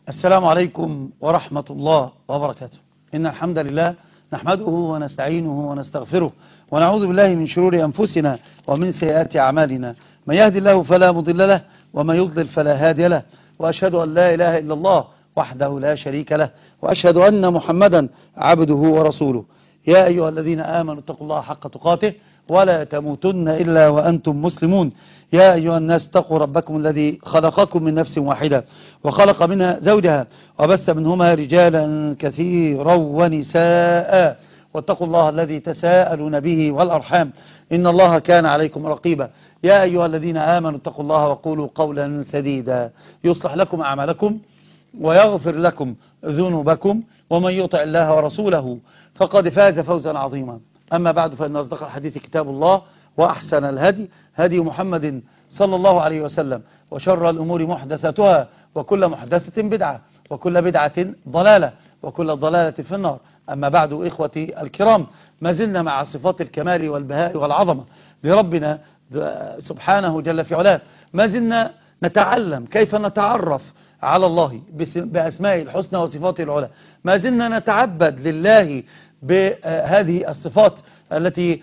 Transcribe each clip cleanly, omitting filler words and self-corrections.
السلام عليكم ورحمة الله وبركاته. إن الحمد لله نحمده ونستعينه ونستغفره ونعوذ بالله من شرور أنفسنا ومن سيئات أعمالنا. من يهدي الله فلا مضل له ومن يضلل فلا هادي له، وأشهد أن لا إله إلا الله وحده لا شريك له، وأشهد أن محمدا عبده ورسوله. يا أيها الذين آمنوا اتقوا الله حق تقاته ولا تموتن إلا وأنتم مسلمون. يا أيها الناس اتقوا ربكم الذي خلقكم من نفس واحدة وخلق منها زوجها وبث منهما رجالا كثيرا ونساء، واتقوا الله الذي تساءلون به والأرحام إن الله كان عليكم رقيبا. يا أيها الذين آمنوا اتقوا الله وقولوا قولا سديدا يصلح لكم أعمالكم ويغفر لكم ذنوبكم، ومن يطع الله ورسوله فقد فاز فوزا عظيما. أما بعد، فإن أصدق الحديث كتاب الله، وأحسن الهدي هدي محمد صلى الله عليه وسلم، وشر الأمور محدثاتها، وكل محدثة بدعة، وكل بدعة ضلالة، وكل ضلالة في النار. أما بعد، إخوتي الكرام، ما زلنا مع صفات الكمال والبهاء والعظمة لربنا سبحانه جل في علاه. ما زلنا نتعلم كيف نتعرف على الله بأسمائه الحسنى وصفاته العلى. ما زلنا نتعبد لله بهذه الصفات التي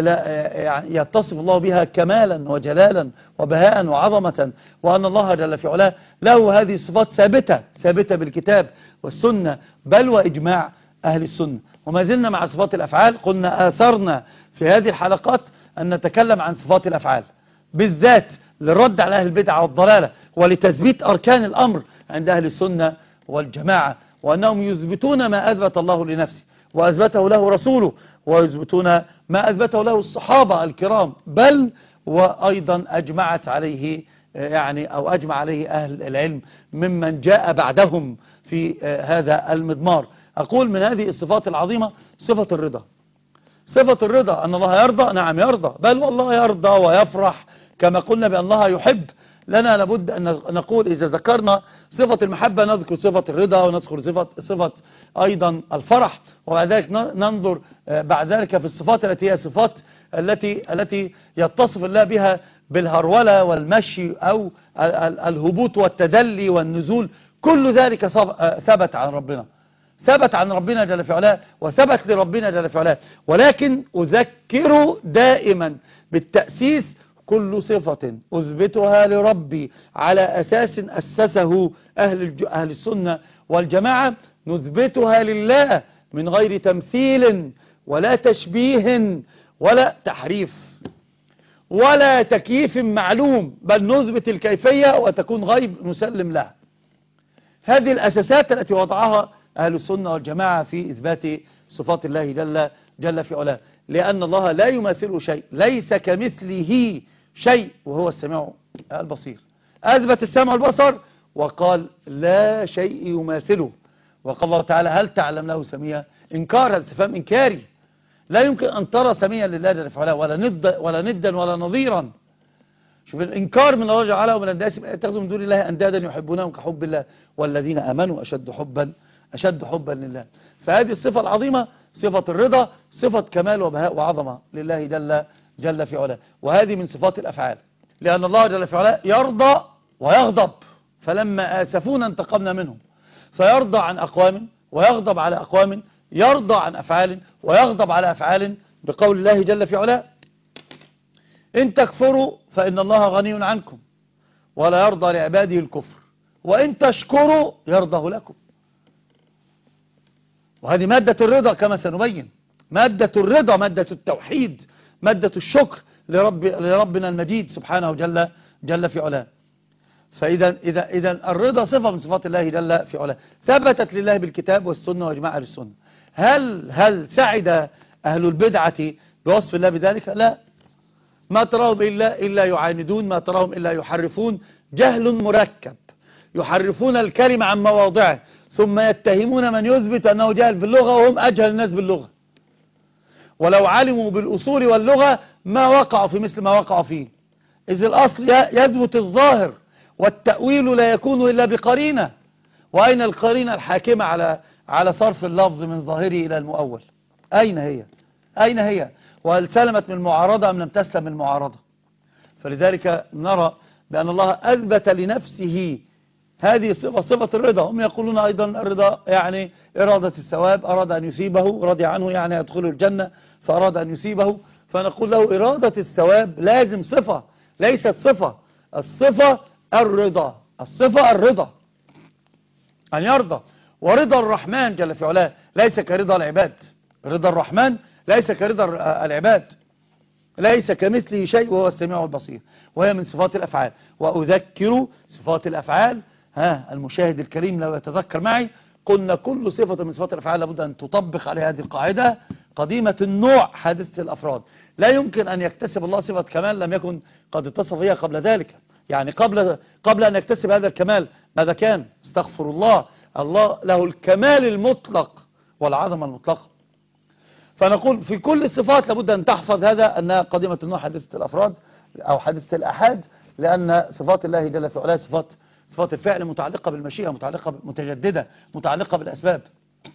يتصف الله بها كمالا وجلالا وبهاء وعظمة، وأن الله جل في علاه له هذه الصفات ثابتة بالكتاب والسنة، بل وإجماع أهل السنة. وما زلنا مع صفات الأفعال. قلنا آثرنا في هذه الحلقات أن نتكلم عن صفات الأفعال بالذات للرد على أهل البدعة والضلالة، ولتثبيت أركان الأمر عند أهل السنة والجماعة، وأنهم يثبتون ما أثبت الله لنفسه وأثبته له رسوله، ويثبتون ما أثبته له الصحابة الكرام، بل وأيضا أجمعت عليه أو أجمع عليه أهل العلم ممن جاء بعدهم في هذا المضمار. أقول من هذه الصفات العظيمة صفة الرضا. صفة الرضا أن الله يرضى، نعم يرضى، بل والله يرضى ويفرح، كما قلنا بأن الله يحب. لنا لابد أن نقول إذا ذكرنا صفة المحبة نذكر صفة الرضا، ونذكر صفة أيضا الفرح، وبعد ذلك ننظر بعد ذلك في الصفات التي هي صفات التي يتصف الله بها بالهرولة والمشي أو الهبوط والتدلي والنزول. كل ذلك ثبت عن ربنا، ثبت عن ربنا جل في علاه، وثبت لربنا جل في علاه. ولكن أذكر دائما بالتأسيس: كل صفة أثبتها لربي على أساس أسسه أهل السنة والجماعة نثبتها لله من غير تمثيل ولا تشبيه ولا تحريف ولا تكييف معلوم، بل نثبت الكيفية وتكون غيب نسلم لها. هذه الأساسات التي وضعها أهل السنة والجماعة في إثبات صفات الله جل في علاه، لأن الله لا يماثله شيء، ليس كمثله شيء، وهو السميع البصير. أثبت السمع والبصر وقال لا شيء يماثله. وقال الله تعالى هل تعلم له سميا؟ إنكار، استفهام إنكاري. لا يمكن أن ترى سميا لله جل في علاه ولا ندا ولا نظيرا. شوف الإنكار من الله جل ومن الناس يتخذوا من دون الله أندادا يحبونهم كحب الله والذين آمنوا أشد حبا لله. فهذه الصفة العظيمة صفة الرضا، صفة كمال وبهاء وعظمة لله جل في علاه. وهذه من صفات الأفعال، لأن الله جل في علاه يرضى ويغضب. فلما آسفونا انتقمنا منهم. فيرضى عن أقوام ويغضب على أقوام، يرضى عن أفعال ويغضب على أفعال، بقول الله جل في علاه إن تكفروا فإن الله غني عنكم ولا يرضى لعباده الكفر وإن تشكروا يرضه لكم. وهذه مادة الرضا كما سنبين، مادة الرضا، مادة التوحيد، مادة الشكر لربنا المجيد سبحانه جل في علاه. فإذا الرضا صفة من صفات الله جل في علاه، ثبتت لله بالكتاب والسنة وإجماع أهل السنة. هل سعد أهل البدعة بوصف الله بذلك؟ لا، ما تراهم إلا يعاندون، ما تراهم إلا يحرفون، جهل مركب، يحرفون الكلمة عن مواضعه، ثم يتهمون من يثبت أنه جاهل في اللغة وهم أجهل الناس باللغة. ولو علموا بالأصول واللغة ما وقعوا في مثل ما وقعوا فيه، إذ الأصل يثبت الظاهر، والتأويل لا يكون إلا بقرينة. وأين القرينة الحاكمة على صرف اللفظ من ظاهره إلى المؤول؟ أين هي؟ وهل سلمت من المعارضة أم لم تسلم من المعارضة؟ فلذلك نرى بأن الله أثبت لنفسه هذه صفة الرضا. هم يقولون أيضا الرضا يعني إرادة الثواب، أراد أن يصيبه رضي عنه يعني يدخل الجنة فأراد أن يصيبه. فنقول له إرادة الثواب لازم صفة ليست صفة. الصفة الرضا، الصفة الرضا أن يرضى. ورضا الرحمن جل في علاه ليس كرضا العباد. رضا الرحمن ليس كرضا العباد، ليس كمثله شيء وهو السميع البصير، وهي من صفات الأفعال. وأذكر صفات الأفعال، المشاهد الكريم لو يتذكر معي قلنا كل صفة من صفات الأفعال لابد أن تطبق عليها هذه القاعدة قديمة النوع حادثة الأفراد. لا يمكن أن يكتسب الله صفة كمال لم يكن قد اتصف بها قبل ذلك. يعني قبل أن يكتسب هذا الكمال ماذا كان؟ استغفر الله، الله له الكمال المطلق والعظمة المطلقة. فنقول في كل الصفات لابد أن تحفظ هذا أنها قديمة النوع حادثة الأفراد أو حادثة الأحاد، لأن صفات الله جل في علاه صفات الفعل متعلقة بالمشيئة، متعلقة متجددة، متعلقة بالأسباب.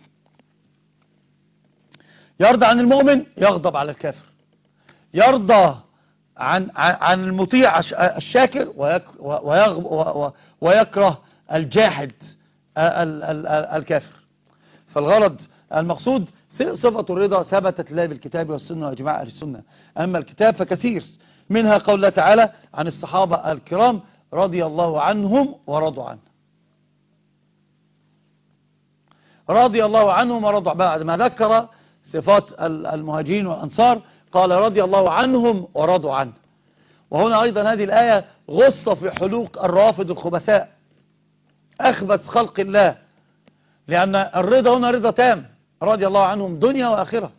يرضى عن المؤمن، يغضب على الكافر. يرضى عن المطيع الشاكر، ويكره الجاحد الكافر. فالغرض المقصود صفة الرضا ثبتت لله بالكتاب والسنة وإجماع أهل السنة. أما الكتاب فكثير، منها قول الله تعالى عن الصحابة الكرام رضي الله عنهم ورضوا عنه. رضي الله عنهم ورضوا عنه. بعد ما ذكر صفات المهاجرين والأنصار قال رضي الله عنهم ورضوا عنه. وهنا أيضا هذه الآية غصة في حلوق الروافض الخبثاء، أخبث خلق الله، لأن الرضا هنا رضا تام، رضي الله عنهم دنيا وآخرة.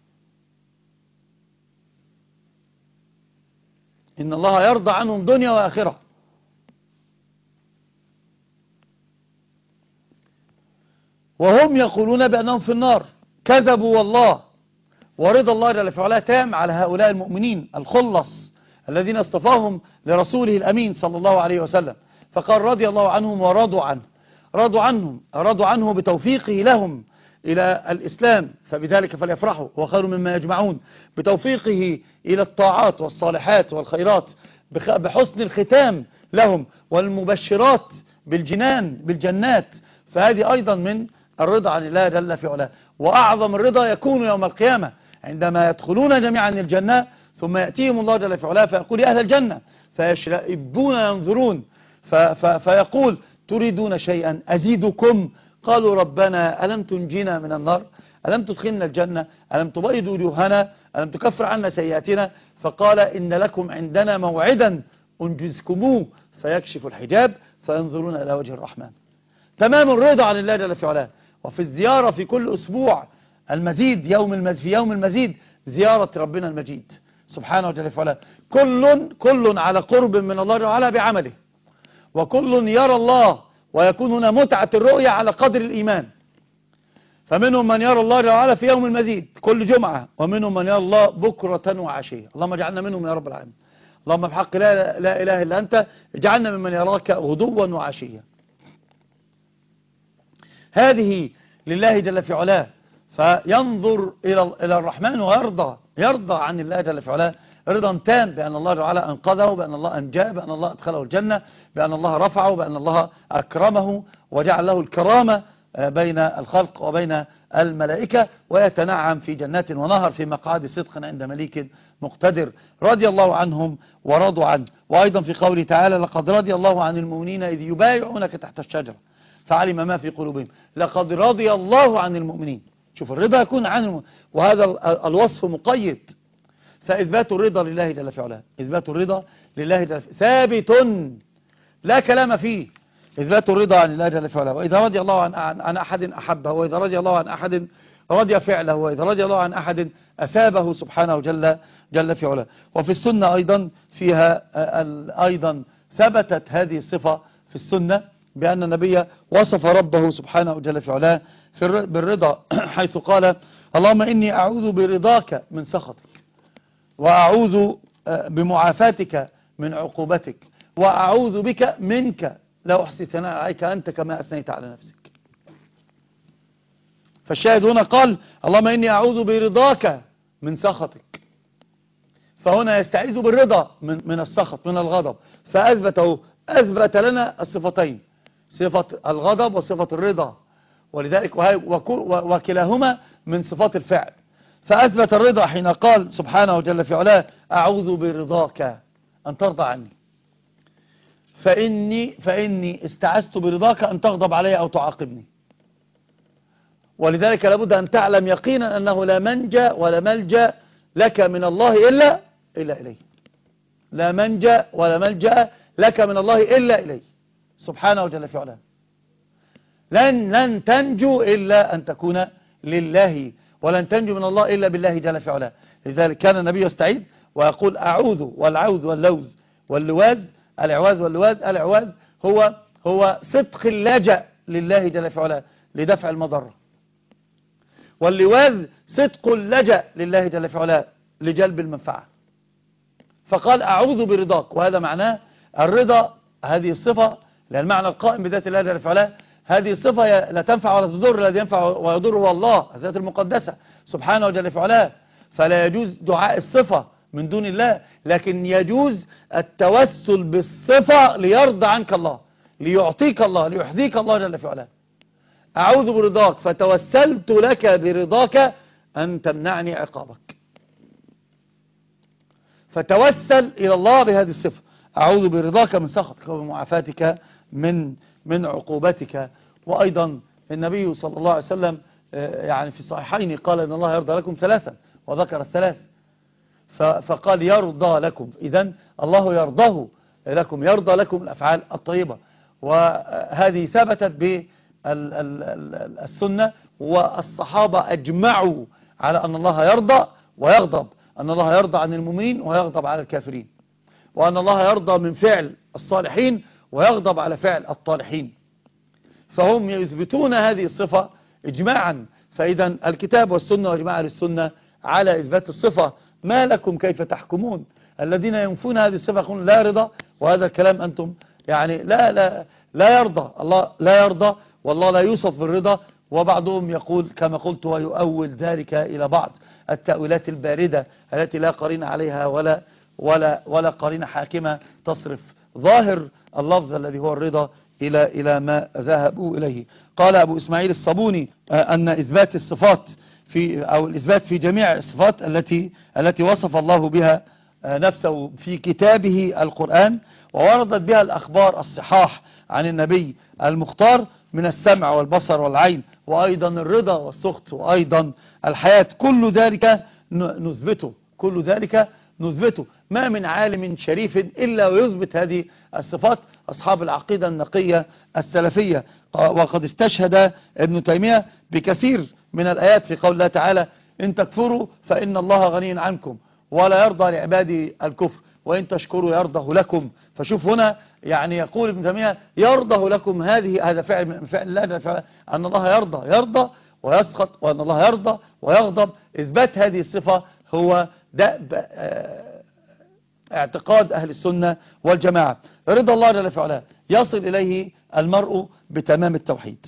إن الله يرضى عنهم دنيا وآخرة. وهم يقولون بأنهم في النار، كذبوا والله. ورضا الله جل في علاه تام على هؤلاء المؤمنين الخلص الذين اصطفاهم لرسوله الأمين صلى الله عليه وسلم. فقال رضي الله عنهم ورضوا عنه. رضوا عنه بتوفيقه لهم إلى الإسلام، فبذلك فليفرحوا هو خير مما يجمعون. بتوفيقه إلى الطاعات والصالحات والخيرات، بحسن الختام لهم، والمبشرات بالجنات. فهذه أيضا من الرضا عن الله جل في علاه. وأعظم الرضا يكون يوم القيامة عندما يدخلون جميعا الجنة، ثم يأتيهم الله جل في علاه فيقول يا أهل الجنة، فيشرئبون ينظرون فيقول تريدون شيئا أزيدكم؟ قالوا ربنا ألم تنجينا من النار، ألم تدخلنا الجنة، ألم تبيض وجوهنا، ألم تكفر عنا سيئاتنا؟ فقال إن لكم عندنا موعدا أنجزكموه فيكشف الحجاب فينظرون إلى وجه الرحمن. تمام الرضا عن الله جل في علاه. وفي الزيارة في كل أسبوع المزيد في يوم المزيد زيارة ربنا المجيد سبحانه وجل في علاه. كل على قرب من الله جل وعلا بعمله، وكل يرى الله، ويكون هنا متعة الرؤية على قدر الإيمان. فمنهم من يرى الله جل وعلا في يوم المزيد كل جمعة، ومنهم من يرى الله بكرة وعشية. اللهم اجعلنا منهم يا رب العالمين. اللهم بحق لا إله إلا أنت اجعلنا ممن يراك غدوا وعشية. هذه لله جل في علاه. فينظر إلى الرحمن ويرضى عن الله جل في علاه رضا تام بأن الله جل وعلا أنقذه، بأن الله أنجاه، بأن الله أدخله الجنة، بأن الله رفعه، بأن الله أكرمه وجعل له الكرامة بين الخلق وبين الملائكة، ويتنعم في جنات ونهر في مقعد صدق عند مليك مقتدر. رضي الله عنهم ورضوا عنه. وأيضا في قوله تعالى لقد رضي الله عن المؤمنين إذ يبايعونك تحت الشجرة فعلم ما في قلوبهم. لقد رضي الله عن المؤمنين. شوف الرضا يكون عنه، وهذا الوصف مقيد. فإثبات الرضا لله جل في علاه، إثبات الرضا لله جل في ثابت لا كلام فيه. إثبات الرضا عن الله جل في علاه. وإذا رضي الله عن أحد أحبه، وإذا رضي الله عن أحد رضي فعله، وإذا رضي الله عن أحد أثابه سبحانه جل في علاه. وفي السنة أيضا فيها أيضا ثبتت هذه الصفة في السنة بأن النبي وصف ربه سبحانه جل في علاه بالرضا، حيث قال اللهم إني أعوذ برضاك من سخطك، وأعوذ بمعافاتك من عقوبتك، وأعوذ بك منك لا أحصي ثناء عليك أنت كما أثنيت على نفسك. فالشاهد هنا قال اللهم إني أعوذ برضاك من سخطك، فهنا يستعيذ بالرضا من السخط من الغضب. فأثبت لنا الصفتين، صفة الغضب وصفة الرضا، ولذلك وكلاهما من صفات الفعل. فأثبت الرضا حين قال سبحانه وجل في علاه أعوذ برضاك أن ترضى عني، فإني استعذت برضاك أن تغضب علي أو تعاقبني. ولذلك لابد أن تعلم يقينا أنه لا منجا ولا ملجا لك من الله إلا إليه. لا منجا ولا ملجا لك من الله إلا إليه سبحانه وجل في علاه. لن تنجو إلا أن تكون لله، ولن تنجو من الله إلا بالله جل في علاه. لذلك كان النبي يستعيذ ويقول أعوذ، والعوذ واللوذ واللواذ، الإعواذ واللواذ. الإعواذ هو صدق اللجأ لله جل في علاه لدفع المضرة، واللواذ صدق اللجأ لله جل في علاه لجلب المنفعة. فقال أعوذ برضاك، وهذا معناه الرضا. هذه الصفة لأن المعنى القائم بذات الله جل في علاه، هذه الصفة لا تنفع ولا تضر، الذي ينفع ويضر هو الله، الذات المقدسة سبحانه وجل في علاه. فلا يجوز دعاء الصفة من دون الله، لكن يجوز التوسل بالصفة ليرضى عنك الله، ليعطيك الله، ليحذيك الله جل في علاه. أعوذ برضاك فتوسلت لك برضاك أن تمنعني عقابك. فتوسل إلى الله بهذه الصفة، أعوذ برضاك من سخطك ومعافاتك من عقوبتك. وأيضا النبي صلى الله عليه وسلم يعني في الصحيحين قال إن الله يرضى لكم ثلاثا، وذكر الثلاث فقال يرضى لكم. إذن الله يرضاه لكم، يرضى لكم الأفعال الطيبة. وهذه ثبتت بالسنة، والصحابة أجمعوا على أن الله يرضى ويغضب، أن الله يرضى عن المؤمنين ويغضب على الكافرين، وأن الله يرضى من فعل الصالحين ويغضب على فعل الطالحين. فهم يثبتون هذه الصفة إجماعا. فإذا الكتاب والسنة وإجماع السنة على إثبات الصفة. ما لكم كيف تحكمون؟ الذين ينفون هذه الصفة يقولون لا رضا، وهذا الكلام أنتم يعني لا يرضى، الله لا يرضى والله لا يوصف بالرضا. وبعضهم يقول كما قلت ويؤول ذلك إلى بعض التأويلات الباردة التي لا قرين عليها ولا قرين حاكمة تصرف ظاهر اللفظ الذي هو الرضا إلى ما ذهبوا إليه. قال أبو إسماعيل الصابوني أن إثبات الصفات أو الإثبات في جميع الصفات التي وصف الله بها نفسه في كتابه القرآن، ووردت بها الأخبار الصحاح عن النبي المختار من السمع والبصر والعين، وأيضا الرضا والسخط، وأيضا الحياة، كل ذلك نثبته. ما من عالم شريف إلا ويثبت هذه الصفات أصحاب العقيدة النقية السلفية. وقد استشهد ابن تيمية بكثير من الآيات في قول الله تعالى إن تكفروا فإن الله غني عنكم ولا يرضى لعباده الكفر وإن تشكروا يرضه لكم. فشوف هنا يعني يقول ابن تيمية يرضه لكم، هذا فعل من فعل الله، أن الله يرضى ويسخط، وأن الله يرضى ويغضب. إثبات هذه الصفة هو دأب اعتقاد أهل السنة والجماعة. رضا الله جل وعلا يصل إليه المرء بتمام التوحيد،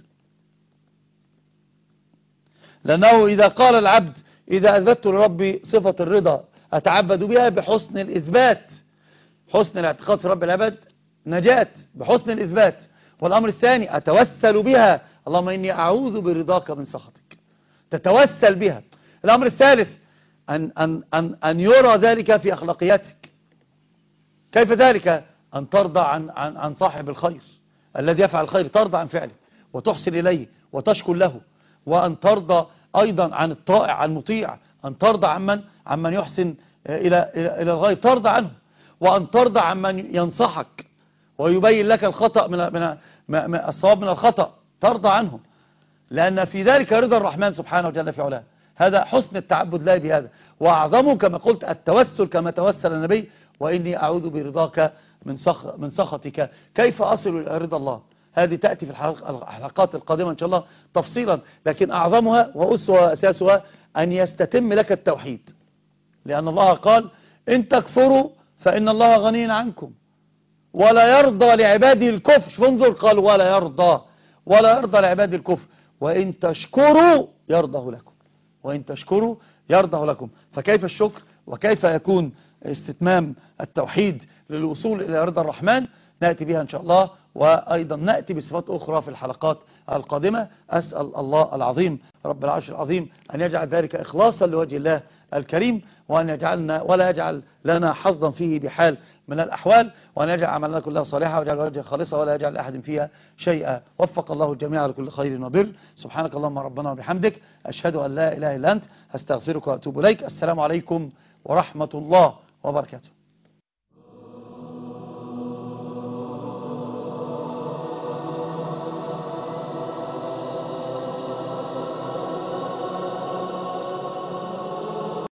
لأنه إذا قال العبد إذا أثبت لربي صفة الرضا أتعبد بها بحسن الإثبات، حسن الاعتقاد في رب العباد نجاة بحسن الإثبات. والأمر الثاني أتوسل بها، اللهم إني أعوذ برضاك من سخطك، تتوسل بها. الأمر الثالث أن يرى ذلك في أخلاقياتك. كيف ذلك؟ أن ترضى عن صاحب الخير الذي يفعل الخير، ترضى عن فعله وتحسن إليه وتشكر له، وأن ترضى أيضا عن الطائع عن المطيع، أن ترضى عمن يحسن إلى الغير ترضى عنه، وأن ترضى عمن ينصحك ويبين لك الخطأ من الصواب من الخطأ، ترضى عنه، لأن في ذلك رضا الرحمن سبحانه وجل في علاه. هذا حسن التعبد لا بهذا. وأعظمه كما قلت التوسل كما توسل النبي وإني أعوذ برضاك من سخطك. كيف أصل إلى رضا الله؟ هذه تأتي في الحلقات القادمة إن شاء الله تفصيلا، لكن أعظمها وأسوأ وأساسها أن يستتم لك التوحيد، لأن الله قال إن تكفروا فإن الله غني عنكم ولا يرضى لعباده الكفر. فانظر قال ولا يرضى لعباده الكفر وإن تشكروا يرضه لكم، وإن تشكروا يرضه لكم. فكيف الشكر وكيف يكون استتمام التوحيد للوصول إلى رضا الرحمن؟ نأتي بها إن شاء الله. وأيضا نأتي بصفات أخرى في الحلقات القادمة. أسأل الله العظيم رب العرش العظيم أن يجعل ذلك إخلاصا لوجه الله الكريم، وأن يجعلنا ولا يجعل لنا حظا فيه بحال من الأحوال، وأن يجعل عملنا كلها صالحة ويجعل وجهه خالصة ولا يجعل لأحد فيها شيئا. وفق الله الجميع لكل خير وبر. سبحانك اللهم ربنا وبحمدك، أشهد أن لا إله إلا أنت، أستغفرك وأتوب إليك. السلام عليكم ورحمة الله وبركاته.